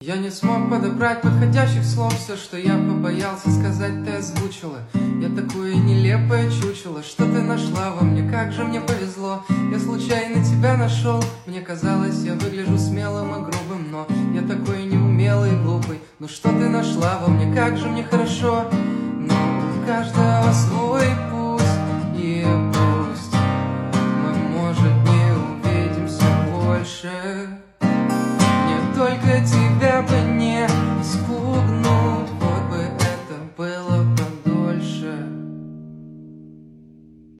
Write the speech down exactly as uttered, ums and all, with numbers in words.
Я не смог подобрать подходящих слов. Все, что я побоялся сказать, ты озвучила. Я такое нелепое чучело. Что ты нашла во мне, как же мне повезло. Я случайно тебя нашел. Мне казалось, я выгляжу смелым и грубым, но я такой неумелый и глупый. Ну что ты нашла во мне, как же мне хорошо. Но у каждого свой